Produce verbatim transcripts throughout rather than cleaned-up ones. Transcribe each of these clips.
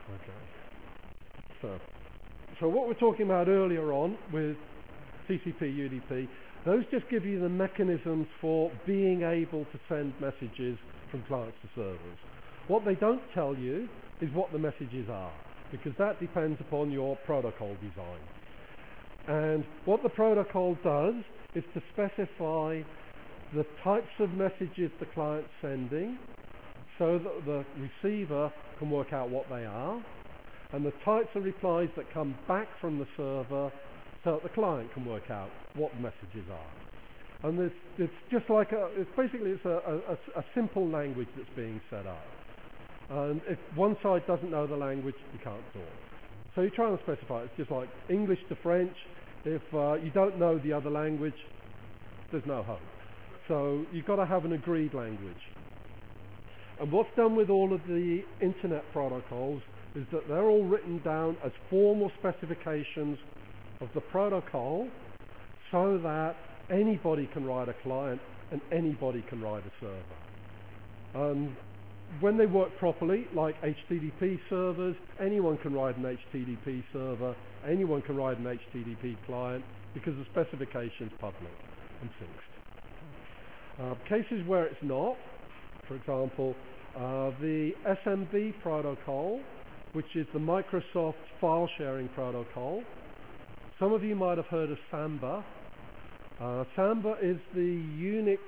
Okay. So, so what we're talking about earlier on with T C P, U D P, those just give you the mechanisms for being able to send messages from clients to servers. What they don't tell you is what the messages are, because that depends upon your protocol design. And what the protocol does is to specify the types of messages the client's sending so that the receiver can work out what they are, and the types of replies that come back from the server so that the client can work out what the messages are. And it's, it's just like a, it's basically it's a, a, a simple language that's being set up. And if one side doesn't know the language, you can't talk. So you try and specify. It's just like English to French. If uh, you don't know the other language, there's no hope. So you've got to have an agreed language. And what's done with all of the internet protocols is that they're all written down as formal specifications of the protocol so that anybody can write a client and anybody can write a server. Um, when they work properly, like H T T P servers, anyone can write an H T T P server, anyone can write an H T T P client because the specification's public and fixed. Uh, cases where it's not, for example, uh, the S M B protocol, which is the Microsoft file sharing protocol. Some of you might have heard of Samba. Uh, Samba is the Unix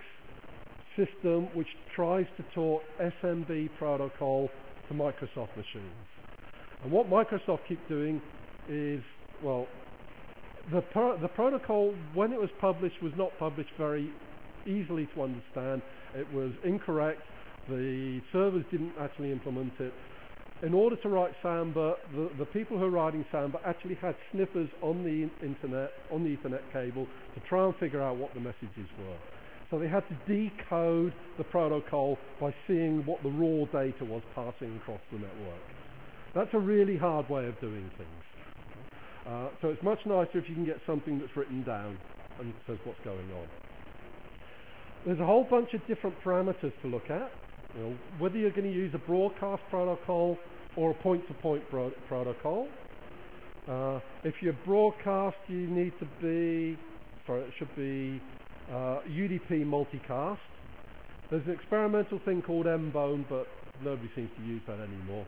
system which tries to talk S M B protocol to Microsoft machines. And what Microsoft keep doing is, well, the, pro the protocol, when it was published, was not published very easily to understand. It was incorrect. The servers didn't actually implement it. In order to write Samba, the, the people who are writing Samba actually had sniffers on the internet, on the Ethernet cable, to try and figure out what the messages were. So they had to decode the protocol by seeing what the raw data was passing across the network. That's a really hard way of doing things. Uh, so it's much nicer if you can get something that's written down and says what's going on. There's a whole bunch of different parameters to look at. You know, whether you're going to use a broadcast protocol or a point-to-point pro protocol. Uh, if you're broadcast, you need to be, sorry, it should be uh, U D P multicast. There's an experimental thing called M bone, but nobody seems to use that anymore.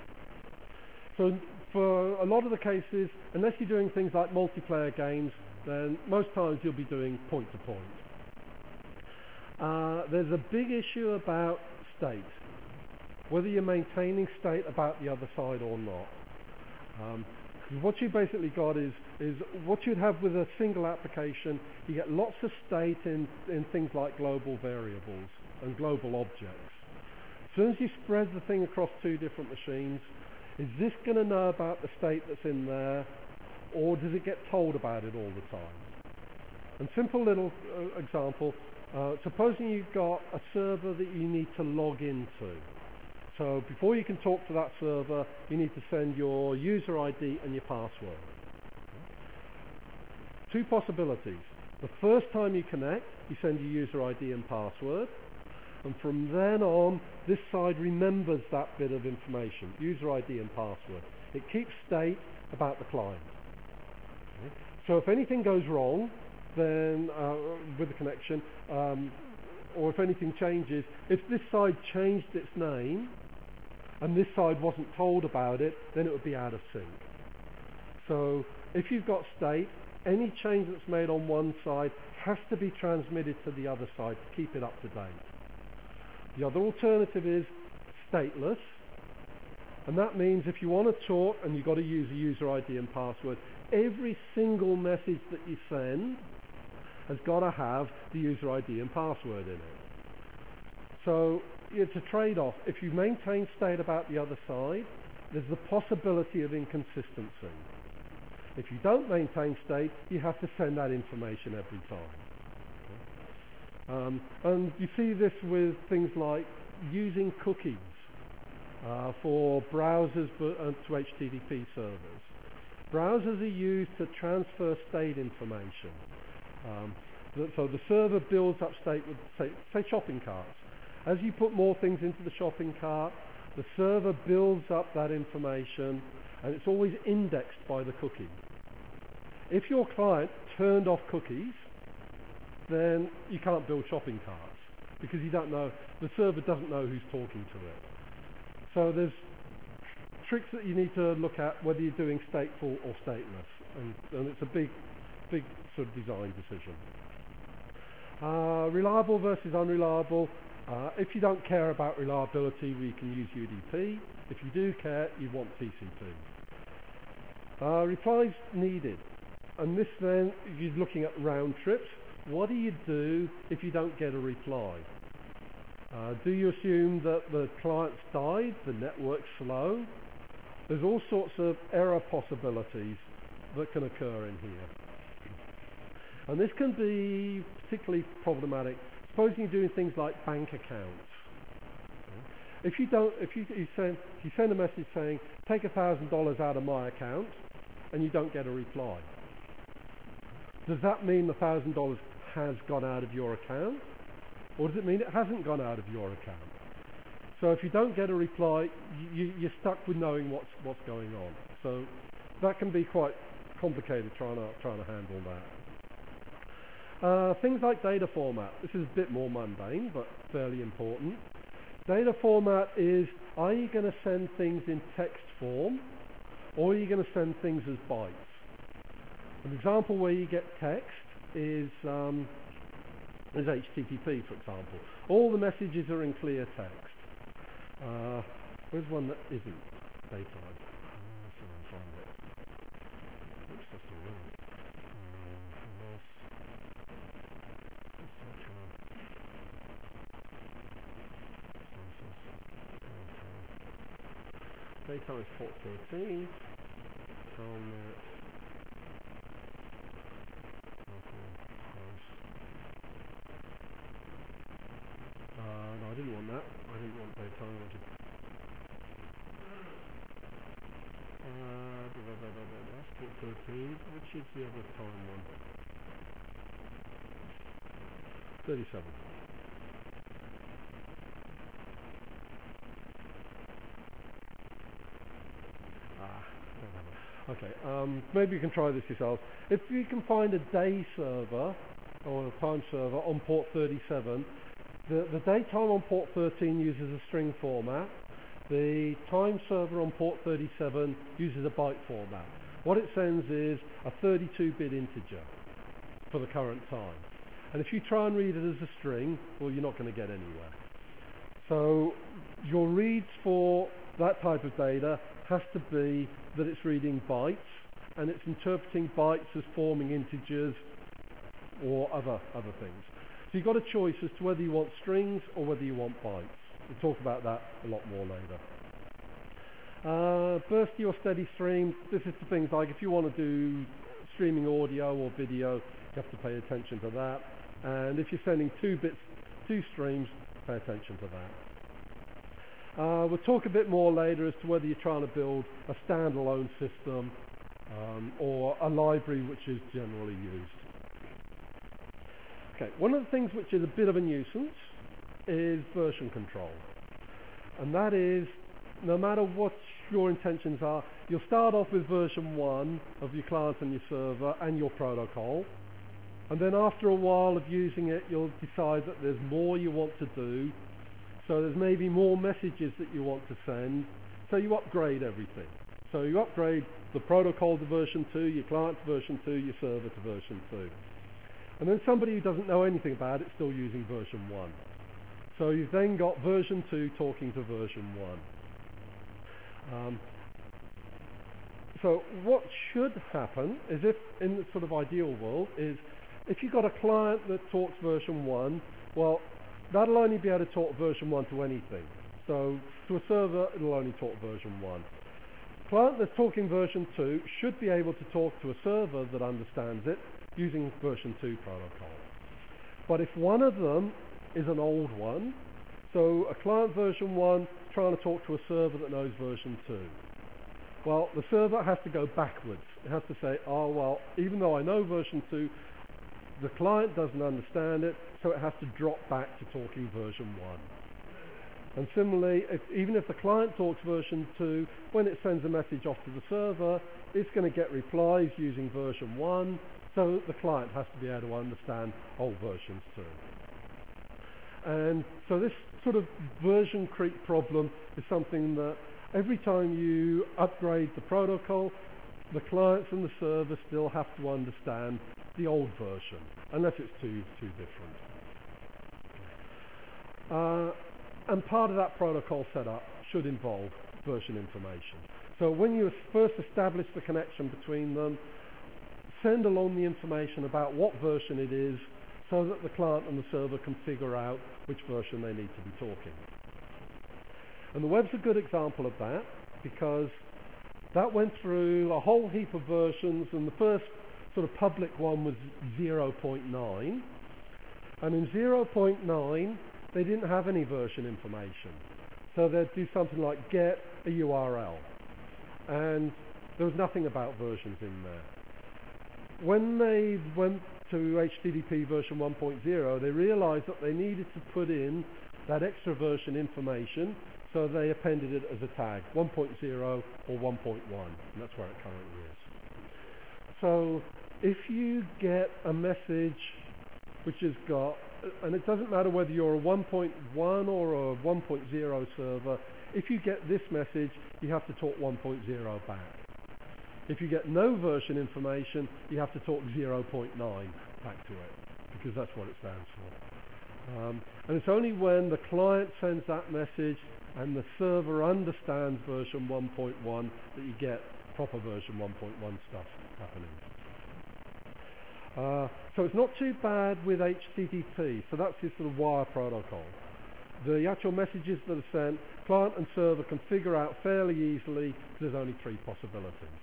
So for a lot of the cases, unless you're doing things like multiplayer games, then most times you'll be doing point-to-point. Uh, there's a big issue about state, whether you're maintaining state about the other side or not. Um, what you basically got is, is what you'd have with a single application. You get lots of state in, in things like global variables and global objects. As soon as you spread the thing across two different machines, is this going to know about the state that's in there, or does it get told about it all the time? And simple little uh, example, Uh, supposing you've got a server that you need to log into. So before you can talk to that server, you need to send your user I D and your password. Two possibilities. The first time you connect, you send your user I D and password. And from then on, this side remembers that bit of information, user I D and password. It keeps state about the client. Okay. So if anything goes wrong, then uh, with the connection, um, or if anything changes, if this side changed its name and this side wasn't told about it, then it would be out of sync. So if you've got state, any change that's made on one side has to be transmitted to the other side to keep it up to date. The other alternative is stateless, and that means if you want to talk and you've got to use a user I D and password, every single message that you send has got to have the user I D and password in it. So it's a trade-off. If you maintain state about the other side, there's the possibility of inconsistency. If you don't maintain state, you have to send that information every time. Okay. Um, and you see this with things like using cookies uh, for browsers but, uh, to H T T P servers. Browsers are used to transfer state information. Um, so the server builds up state with, say, say, shopping carts. As you put more things into the shopping cart, The server builds up that information, and it's always indexed by the cookie. If your client turned off cookies, then you can't build shopping carts, because you don't know, the server doesn't know who's talking to it. So there's tricks that you need to look at whether you're doing stateful or stateless, and, and it's a big, big sort of design decision. Uh, reliable versus unreliable. Uh, if you don't care about reliability, we can use U D P. If you do care, you want T C P. Uh, replies needed. And this then, you're looking at round trips. What do you do if you don't get a reply? Uh, do you assume that the client's died, the network's slow? There's all sorts of error possibilities that can occur in here. And this can be particularly problematic. Supposing you're doing things like bank accounts. If you don't, if you, you send, if you send a message saying, take a thousand dollars out of my account, and you don't get a reply, does that mean the thousand dollars has gone out of your account, or does it mean it hasn't gone out of your account? So if you don't get a reply, you, you're stuck with knowing what's what's going on. So that can be quite complicated trying to trying to handle that. Uh, things like data format. This is a bit more mundane, but fairly important. Data format is, are you going to send things in text form, or are you going to send things as bytes? An example where you get text is, um, is H T T P, for example. All the messages are in clear text. Uh, where's one that isn't? Daytime. Uh, so I'll find it. Oops, that's the wrong. Daytime is port thirteen. Telnet. Uh, no, I didn't want that. I didn't want daytime. I wanted. Uh, da, da, da, da, da, that's port thirteen. Which is the other time one? thirty-seven. Okay, um, maybe you can try this yourselves. If you can find a day server or a time server on port thirty-seven, the, the daytime on port thirteen uses a string format. The time server on port thirty-seven uses a byte format. What it sends is a thirty-two bit integer for the current time. And if you try and read it as a string, well, you're not going to get anywhere. So your reads for that type of data has to be that it's reading bytes, and it's interpreting bytes as forming integers or other other things. So you've got a choice as to whether you want strings or whether you want bytes. We'll talk about that a lot more later. Uh, bursty or steady stream, this is the things like if you want to do streaming audio or video, you have to pay attention to that. And if you're sending two bits, two streams, pay attention to that. Uh, we'll talk a bit more later as to whether you're trying to build a standalone system um, or a library which is generally used. Okay, one of the things which is a bit of a nuisance is version control. And that is, no matter what your intentions are, you'll start off with version one of your client and your server and your protocol. And then after a while of using it, you'll decide that there's more you want to do. So there's maybe more messages that you want to send, so you upgrade everything. So you upgrade the protocol to version two, your client to version two, your server to version two. And then somebody who doesn't know anything about it is still using version one. So you've then got version two talking to version one. Um, so what should happen is, if in the sort of ideal world, is if you've got a client that talks version one, well, that'll only be able to talk version one to anything. So to a server, it'll only talk version one. Client that's talking version two should be able to talk to a server that understands it using version two protocol. But if one of them is an old one, so a client version one trying to talk to a server that knows version two, well, the server has to go backwards. It has to say, oh, well, even though I know version two, the client doesn't understand it, so it has to drop back to talking version one. And similarly, if, even if the client talks version two, when it sends a message off to the server, it's going to get replies using version one, so the client has to be able to understand old versions too. And so this sort of version creep problem is something that every time you upgrade the protocol, the clients and the server still have to understand the old version, unless it's too, too different. Uh, and part of that protocol setup should involve version information. So when you first establish the connection between them, send along the information about what version it is so that the client and the server can figure out which version they need to be talking. And the web's a good example of that, because that went through a whole heap of versions, and the first sort of public one was zero point nine. And in zero point nine, they didn't have any version information. So they'd do something like get a U R L. And there was nothing about versions in there. When they went to H T T P version one point oh, they realized that they needed to put in that extra version information, so they appended it as a tag, one point oh or one point one, and that's where it currently is. So if you get a message which has got, and it doesn't matter whether you're a one point one or a one point oh server, if you get this message, you have to talk one point oh back. If you get no version information, you have to talk zero point nine back to it, because that's what it stands for. Um, and it's only when the client sends that message and the server understands version one point one that you get proper version one point one stuff happening. Uh, so it's not too bad with H T T P, so that's this sort of wire protocol. The actual messages that are sent, client and server can figure out fairly easily, because there's only three possibilities.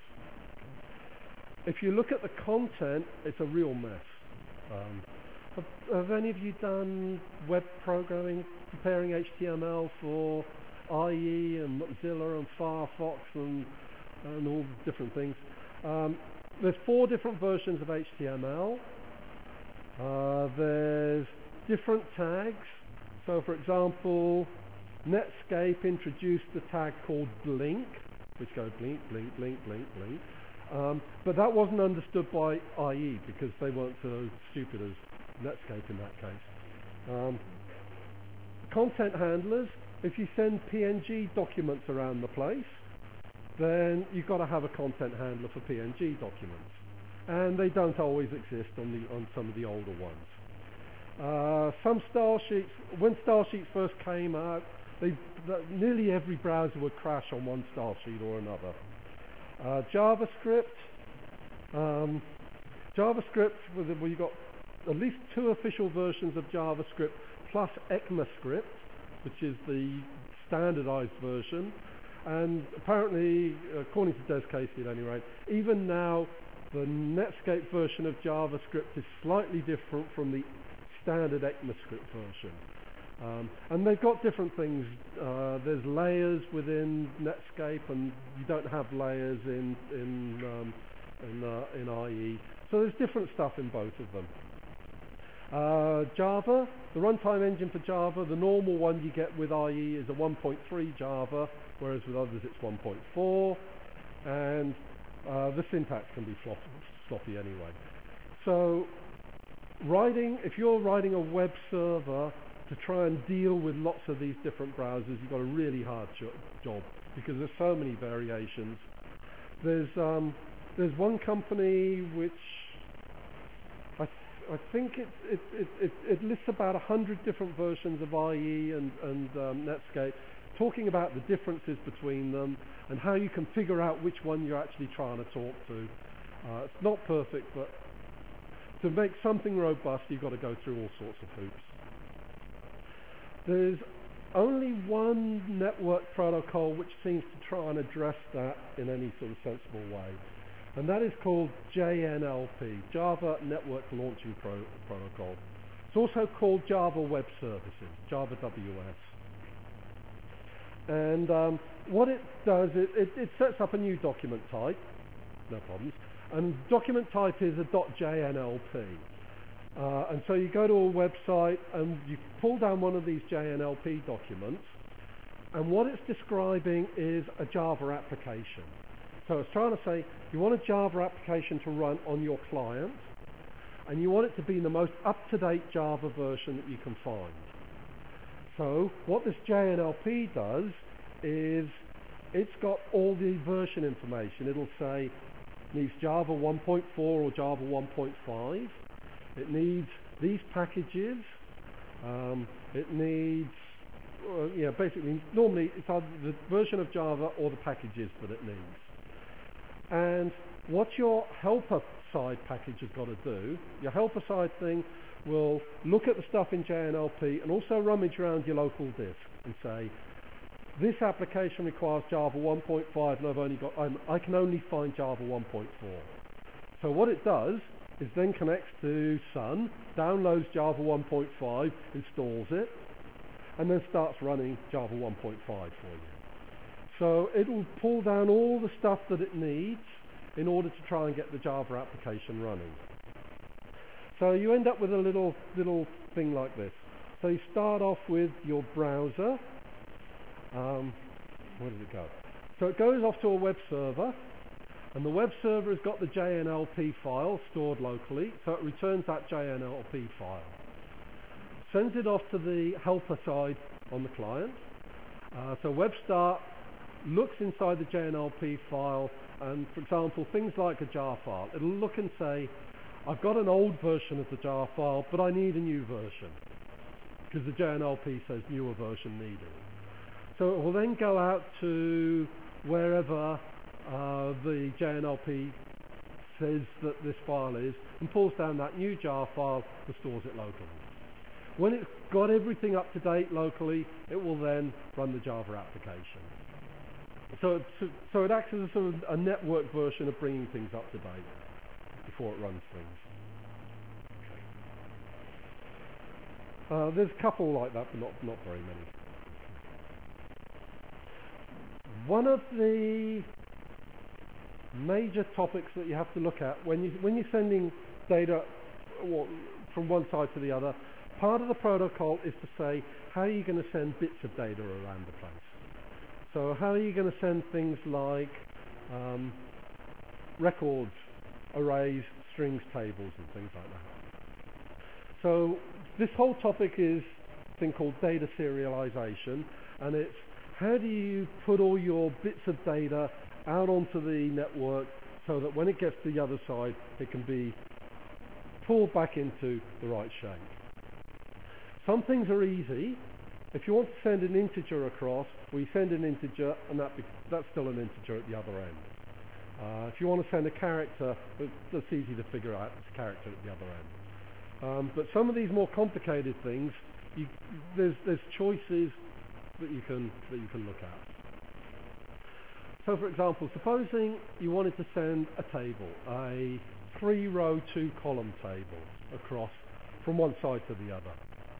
If you look at the content, it's a real mess. Um, have, have any of you done web programming, preparing H T M L for I E and Mozilla and Firefox and, and all the different things? Um, there's four different versions of H T M L. Uh, there's different tags. So, for example, Netscape introduced a tag called blink, which goes blink, blink, blink, blink, blink. Um, but that wasn't understood by I E, because they weren't so stupid as Netscape in that case. Um, content handlers, if you send P N G documents around the place, then you've got to have a content handler for P N G documents. And they don't always exist on, the, on some of the older ones. Uh, some style sheets, when style sheets first came out, they, the, nearly every browser would crash on one style sheet or another. Uh, JavaScript, um, JavaScript, well, you've got at least two official versions of JavaScript plus ECMAScript, which is the standardized version. And apparently, according to Des Casey at any rate, even now the Netscape version of JavaScript is slightly different from the standard ECMAScript version. Um, and they've got different things. Uh, there's layers within Netscape, and you don't have layers in in um, in, uh, in I E. So there's different stuff in both of them. Uh, Java, the runtime engine for Java, the normal one you get with I E is a one point three Java, whereas with others it's one point four, and uh, the syntax can be floppy, sloppy anyway. So writing, if you're writing a web server to try and deal with lots of these different browsers, you've got a really hard jo job, because there's so many variations. There's um, there's one company which I, th I think it, it, it, it, it lists about a hundred different versions of I E and, and um, Netscape, talking about the differences between them and how you can figure out which one you're actually trying to talk to. Uh, it's not perfect, but to make something robust, you've got to go through all sorts of hoops. There's only one network protocol which seems to try and address that in any sort of sensible way, and that is called J N L P, Java Network Launching Pro Protocol. It's also called Java Web Services, Java W S. And um, what it does, it, it, it sets up a new document type, no problems, and document type is a .jnlp. Uh, and so you go to a website and you pull down one of these J N L P documents, And what it's describing is a Java application. So it's trying to say you want a Java application to run on your client, and you want it to be the most up-to-date Java version that you can find. So what this J N L P does is it's got all the version information. It'll say it needs Java one point four or Java one point five. It needs these packages. Um, it needs, uh, yeah, basically, normally it's either the version of Java or the packages that it needs. And what your helper side package has got to do, your helper side thing will look at the stuff in J N L P and also rummage around your local disk and say, this application requires Java one point five and I've only got, I'm, I can only find Java one point four. So what it does is then connects to Sun, downloads Java one point five, installs it, and then starts running Java one point five for you. So it will pull down all the stuff that it needs in order to try and get the Java application running. So you end up with a little little thing like this. So you start off with your browser. Um, where does it go? So it goes off to a web server, and the web server has got the J N L P file stored locally, so it returns that J N L P file. Sends it off to the helper side on the client. Uh, so WebStart looks inside the J N L P file, and for example, things like a jar file. It'll look and say, I've got an old version of the jar file, but I need a new version, because the J N L P says newer version needed. So it will then go out to wherever uh, the J N L P says that this file is, and pulls down that new jar file and stores it locally. When it's got everything up to date locally, it will then run the Java application. So, so, so it acts as a sort of a network version of bringing things up to date before it runs things. Uh, there's a couple like that, but not, not very many. One of the major topics that you have to look at when, you, when you're sending data well, from one side to the other, part of the protocol is to say, how are you going to send bits of data around the place? So how are you going to send things like um, records, arrays, strings, tables, and things like that? So this whole topic is a thing called data serialization, and it's how do you put all your bits of data out onto the network so that when it gets to the other side, it can be pulled back into the right shape. Some things are easy. If you want to send an integer across, well, you send an integer, and that be, that's still an integer at the other end. Uh, if you want to send a character, that's easy to figure out. It's a character at the other end. Um, but some of these more complicated things, you, there's, there's choices that you can that you can look at. So, for example, supposing you wanted to send a table, a three-row, two-column table across from one side to the other.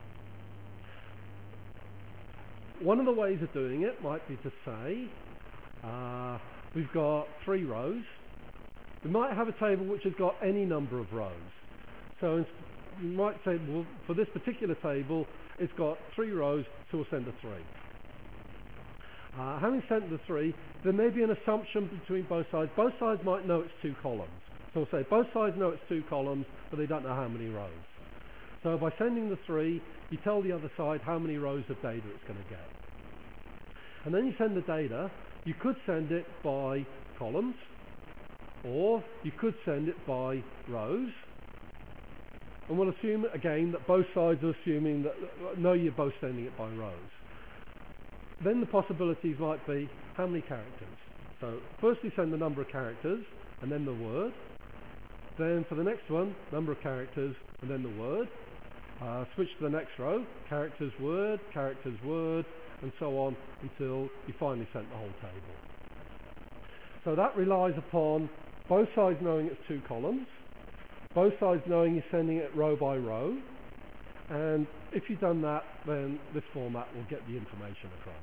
One of the ways of doing it might be to say, uh, we've got three rows. We might have a table which has got any number of rows. So you might say, well, for this particular table, it's got three rows, so we'll send a three. Uh, having sent the three, there may be an assumption between both sides. Both sides might know it's two columns. So we'll say both sides know it's two columns, but they don't know how many rows. So by sending the three, you tell the other side how many rows of data it's going to get. And then you send the data. You could send it by columns, or you could send it by rows. And we'll assume, again, that both sides are assuming that, no, you're both sending it by rows. Then the possibilities might be how many characters. So first you send the number of characters, and then the word. Then for the next one, number of characters, and then the word. Uh, switch to the next row, characters, word, characters, word, and so on until you finally sent the whole table. So that relies upon both sides knowing it's two columns, both sides knowing you're sending it row by row, and if you've done that, then this format will get the information across.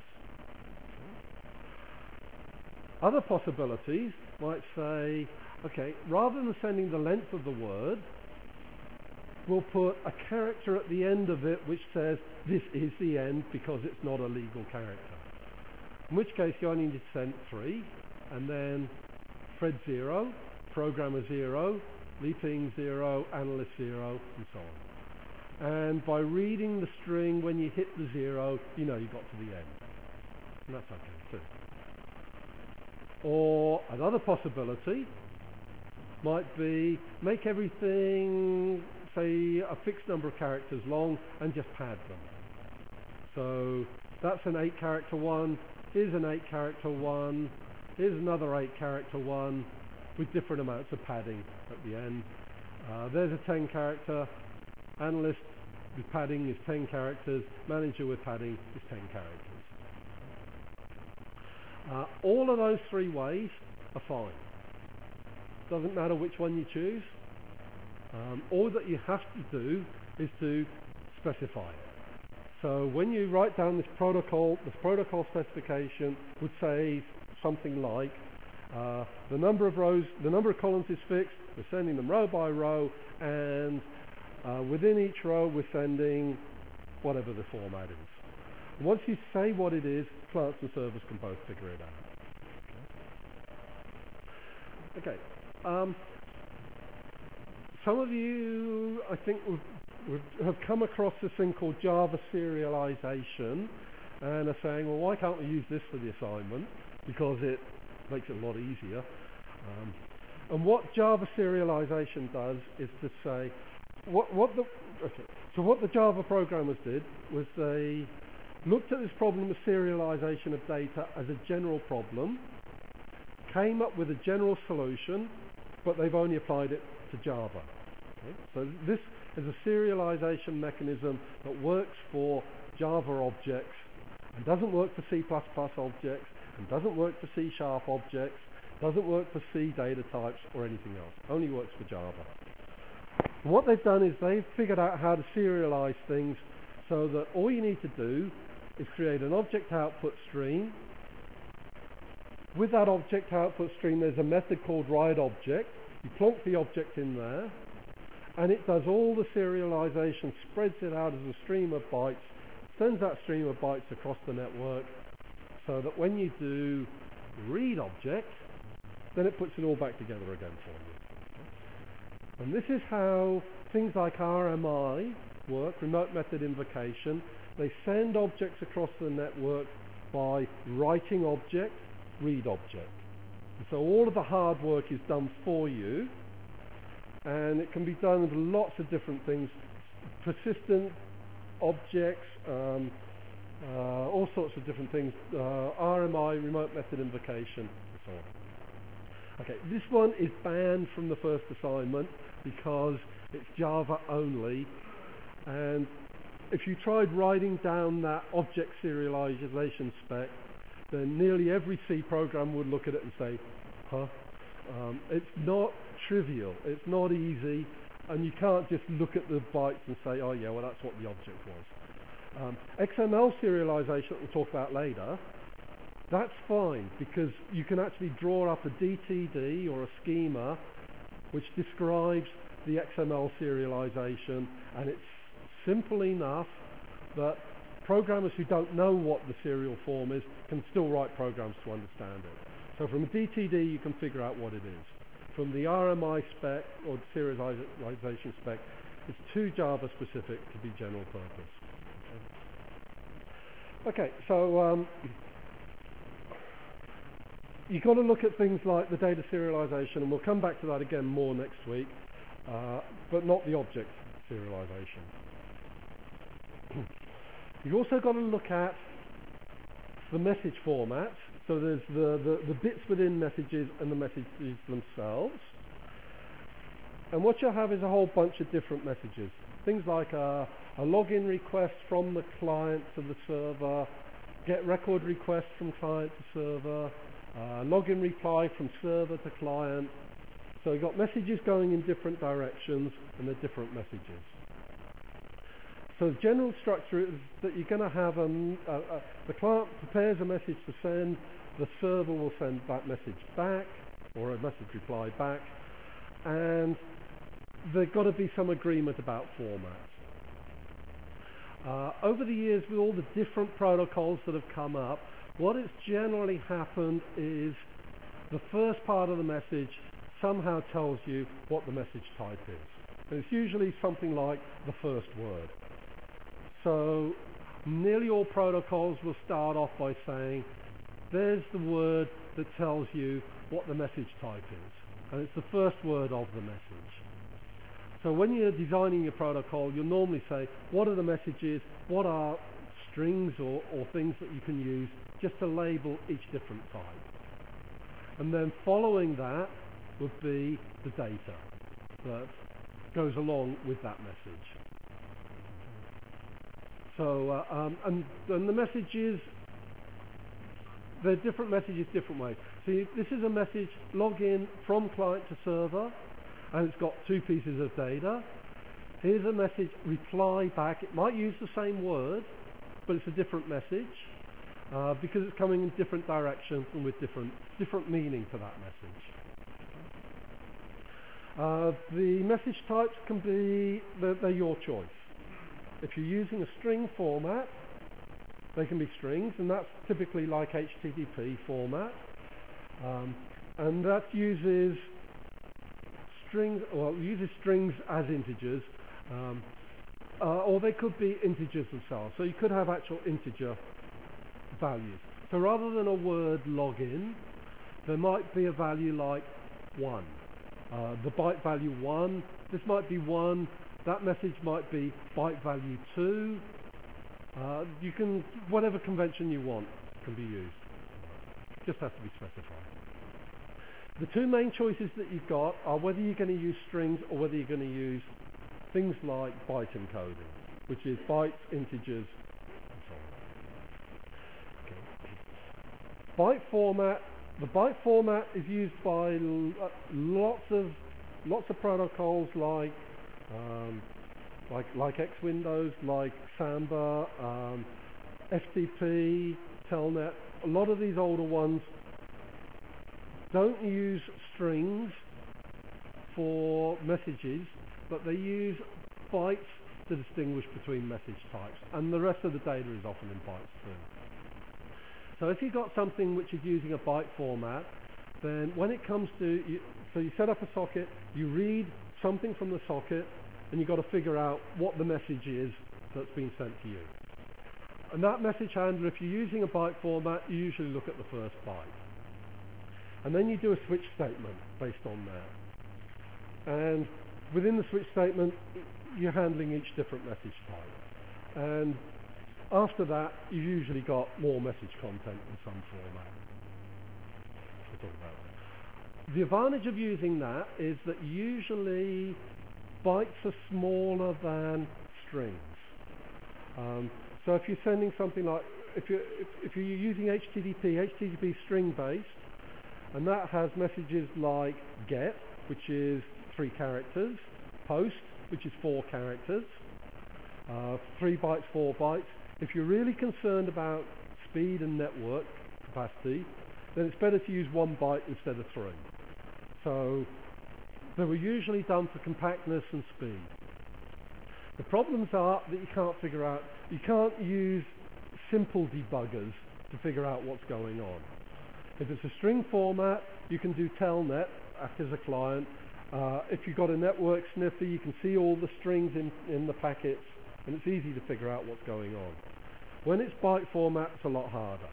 Other possibilities might say, okay, rather than sending the length of the word, we'll put a character at the end of it which says this is the end because it's not a legal character. in which case you only need to send three, and then thread zero, programmer zero, leaping zero, analyst zero, and so on. And by reading the string when you hit the zero, you know you got to the end. And that's okay too. Or another possibility might be make everything, say, a fixed number of characters long and just pad them. So that's an eight character one, here's an eight character one, here's another eight character one with different amounts of padding at the end. Uh, there's a ten character, analyst with padding is ten characters, manager with padding is ten characters. Uh, all of those three ways are fine. Doesn't matter which one you choose. Um, all that you have to do is to specify it. So when you write down this protocol, this protocol specification would say something like uh, the number of rows, the number of columns is fixed. We're sending them row by row, and uh, within each row we're sending whatever the format is. And once you say what it is, clients and servers can both figure it out. Okay. okay. Um, some of you, I think, would, would have come across this thing called Java serialization and are saying, well, why can't we use this for the assignment? Because it makes it a lot easier. Um, and what Java serialization does is to say, what, what the, okay, so what the Java programmers did was they looked at this problem of serialization of data as a general problem, came up with a general solution, but they've only applied it to Java. Okay? So this is a serialization mechanism that works for Java objects and doesn't work for C plus plus objects and doesn't work for C sharp objects, doesn't work for C data types or anything else. Only works for Java. And what they've done is they've figured out how to serialize things so that all you need to do is create an object output stream. With that object output stream, there's a method called writeObject. You plonk the object in there, and it does all the serialization, spreads it out as a stream of bytes, sends that stream of bytes across the network, so that when you do readObject, then it puts it all back together again for you. And this is how things like R M I work, remote method invocation. They send objects across the network by writing object, read object. And so all of the hard work is done for you, and it can be done with lots of different things, persistent objects, um, uh, all sorts of different things, uh, R M I, remote method invocation, and so on. Okay, this one is banned from the first assignment because it's Java only, and if you tried writing down that object serialization spec, then nearly every C program would look at it and say, huh? Um, it's not trivial, it's not easy, and you can't just look at the bytes and say, oh yeah, well that's what the object was. Um, X M L serialization that we'll talk about later, that's fine, because you can actually draw up a D T D or a schema which describes the X M L serialization, and it's simple enough that programmers who don't know what the serial form is can still write programs to understand it. So from a D T D you can figure out what it is. From the R M I spec or serialization spec, it's too Java specific to be general purpose. Okay, okay so um, you've got to look at things like the data serialization, and we'll come back to that again more next week, uh, but not the object serialization. You've also got to look at the message formats. So there's the, the, the bits within messages and the messages themselves. And what you'll have is a whole bunch of different messages. Things like a, a login request from the client to the server, get record request from client to server, uh, login reply from server to client. So you've got messages going in different directions, and they're different messages. So the general structure is that you're going to have a, a, a, the client prepares a message to send, the server will send that message back, or a message reply back, and there's got to be some agreement about formats. Uh, over the years, with all the different protocols that have come up, what has generally happened is the first part of the message somehow tells you what the message type is. And it's usually something like the first word. So nearly all protocols will start off by saying, there's the word that tells you what the message type is. And it's the first word of the message. So when you're designing your protocol, you'll normally say, what are the messages, what are strings or, or things that you can use just to label each different type. And then following that would be the data that goes along with that message. So, uh, um, and, and the messages, they're different messages different ways. So you, this is a message login from client to server, and it's got two pieces of data. Here's a message reply back. It might use the same word, but it's a different message uh, because it's coming in different directions and with different, different meaning to that message. Uh, the message types can be, they're, they're your choice. If you're using a string format, they can be strings, and that's typically like H T T P format. Um, and that uses strings, well, uses strings as integers, um, uh, or they could be integers themselves. So you could have actual integer values. So rather than a word login, there might be a value like one. Uh, the byte value one, this might be one, that message might be byte value two. Uh, you can, whatever convention you want can be used. Just has to be specified. The two main choices that you've got are whether you're going to use strings or whether you're going to use things like byte encoding, which is bytes, integers, and so on. Okay. Byte format. The byte format is used by lots of lots of protocols like um, like like X Windows, like Samba, um, F T P, Telnet. A lot of these older ones don't use strings for messages, but they use bytes to distinguish between message types, and the rest of the data is often in bytes too. So if you've got something which is using a byte format, then when it comes to, you, so you set up a socket, you read something from the socket, and you've got to figure out what the message is that's been sent to you. And that message handler, if you're using a byte format, you usually look at the first byte. And then you do a switch statement based on that. And within the switch statement, you're handling each different message type. And after that, you've usually got more message content in some format. We'll talk about that. The advantage of using that is that usually bytes are smaller than strings. Um, so if you're sending something like, if you're, if, if you're using H T T P, H T T P is string based, and that has messages like get, which is three characters, post, which is four characters, uh, three bytes, four bytes. If you're really concerned about speed and network capacity, then it's better to use one byte instead of three. So they were usually done for compactness and speed. The problems are that you can't figure out, you can't use simple debuggers to figure out what's going on. If it's a string format, you can do telnet, act as a client. Uh, if you've got a network sniffer, you can see all the strings in, in the packets, and it's easy to figure out what's going on. When it's byte format, it's a lot harder.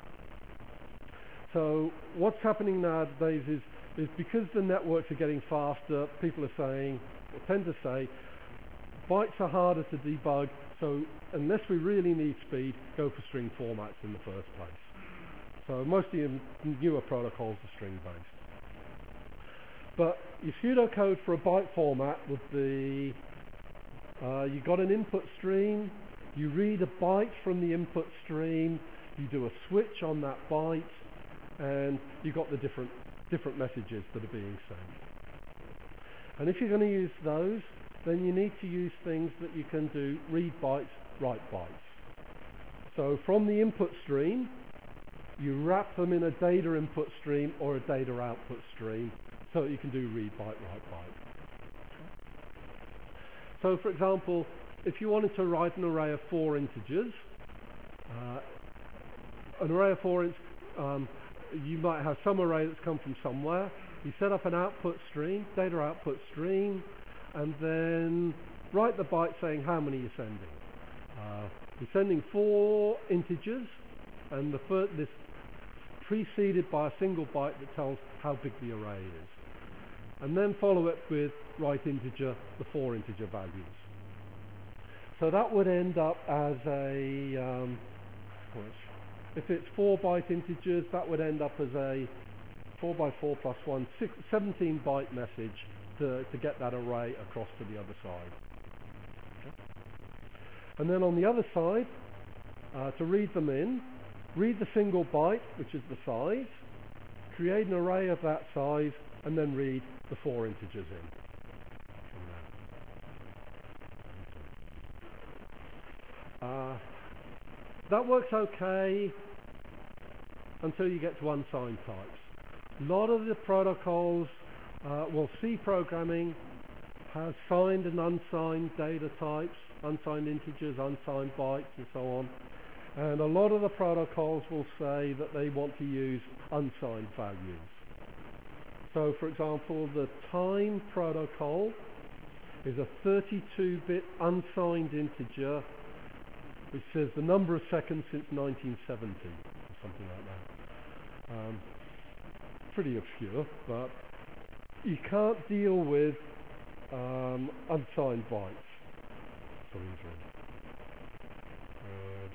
So what's happening nowadays is, is because the networks are getting faster, people are saying, or tend to say, bytes are harder to debug, so unless we really need speed, go for string formats in the first place. So most of your newer protocols are string-based. But your pseudocode for a byte format would be, uh, you got an input stream, you read a byte from the input stream, you do a switch on that byte, and you've got the different, different messages that are being sent. And if you're going to use those, then you need to use things that you can do read bytes, write bytes. So from the input stream, you wrap them in a data input stream or a data output stream so that you can do read byte, write byte. So for example, if you wanted to write an array of four integers, uh, an array of four integers, um, you might have some array that's come from somewhere. You set up an output stream, data output stream, and then write the byte saying how many you're sending. Uh, you're sending four integers, and the first, this preceded by a single byte that tells how big the array is. And then follow it with write integer, the four integer values. So that would end up as a, um, if it's four byte integers, that would end up as a four by four plus one, six, seventeen byte message to, to get that array across to the other side. Okay. And then on the other side, uh, to read them in, read the single byte, which is the size, create an array of that size, and then read the four integers in. Uh, that works okay until you get to unsigned types. A lot of the protocols, uh, well, C programming has signed and unsigned data types, unsigned integers, unsigned bytes, and so on. And a lot of the protocols will say that they want to use unsigned values. So, for example, the time protocol is a thirty-two bit unsigned integer which says the number of seconds since nineteen seventy, or something like that. Um, pretty obscure, but you can't deal with um, unsigned bytes. So easily. Uh,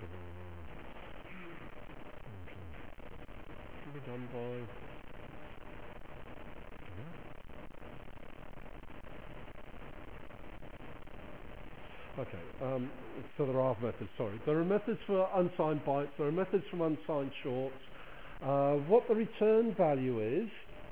should be done by. Okay, um, so there are methods, sorry. There are methods for unsigned bytes, there are methods from unsigned shorts. Uh, what the return value is,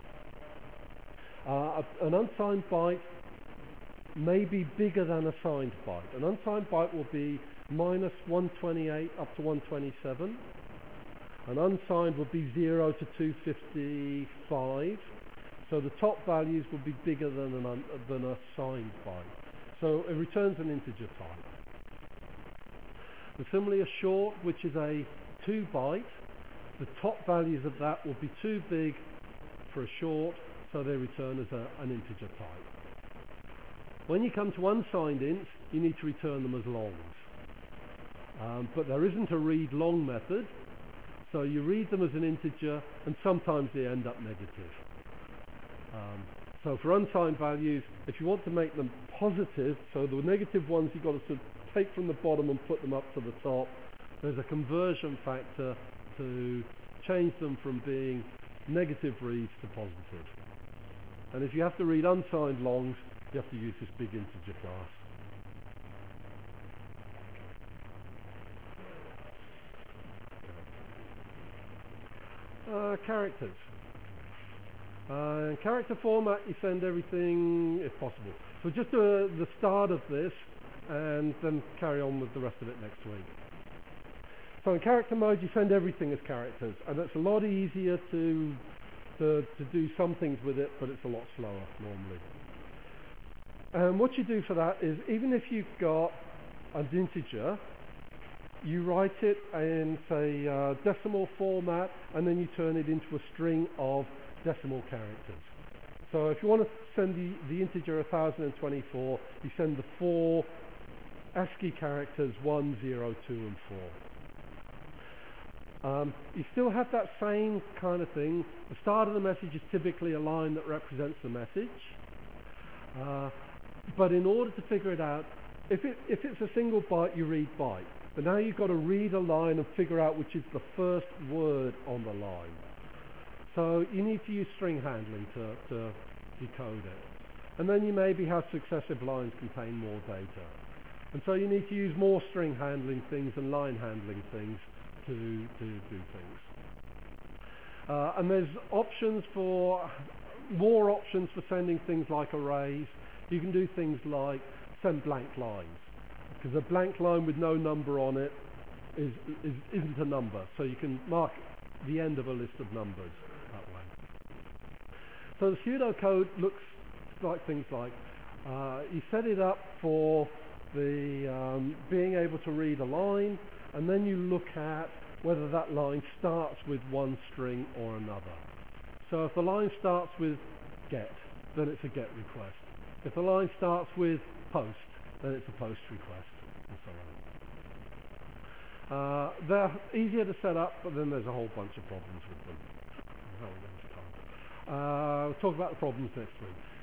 uh, an unsigned byte may be bigger than a signed byte. An unsigned byte will be minus one twenty-eight up to one twenty-seven. An unsigned will be zero to two fifty-five. So the top values will be bigger than, an un than a signed byte. So it returns an integer type. And similarly, a short, which is a two byte, the top values of that will be too big for a short, so they return as a, an integer type. When you come to unsigned ints, you need to return them as longs. Um, but there isn't a read long method, so you read them as an integer, and sometimes they end up negative. Um, So for unsigned values, if you want to make them positive, so the negative ones you've got to sort of take from the bottom and put them up to the top, there's a conversion factor to change them from being negative reads to positive. And if you have to read unsigned longs, you have to use this big integer class. Uh, characters. Uh, in character format, you send everything if possible. So just do the start of this and then carry on with the rest of it next week. So in character mode, you send everything as characters, and it's a lot easier to, to, to do some things with it, but it's a lot slower normally. And what you do for that is, even if you've got an integer, you write it in, say, uh, decimal format, and then you turn it into a string of decimal characters. So if you want to send the, the integer one thousand twenty-four, you send the four ASCII characters one, zero, two, and four. Um, you still have that same kind of thing. The start of the message is typically a line that represents the message. Uh, but in order to figure it out, if, it, if it's a single byte, you read byte. But now you've got to read a line and figure out which is the first word on the line. So you need to use string handling to, to decode it. And then you maybe have successive lines contain more data. And so you need to use more string handling things and line handling things to, to do things. Uh, and there's options for, more options for sending things like arrays. You can do things like send blank lines, because a blank line with no number on it is, is, isn't a number. So you can mark the end of a list of numbers that way. So the pseudocode looks like things like, uh, you set it up for the um, being able to read a line, and then you look at whether that line starts with one string or another. So if the line starts with get, then it's a get request. If the line starts with post, then it's a post request, and so on. Uh, they're easier to set up, but then there's a whole bunch of problems with them. Uh, we'll talk about the problems next week.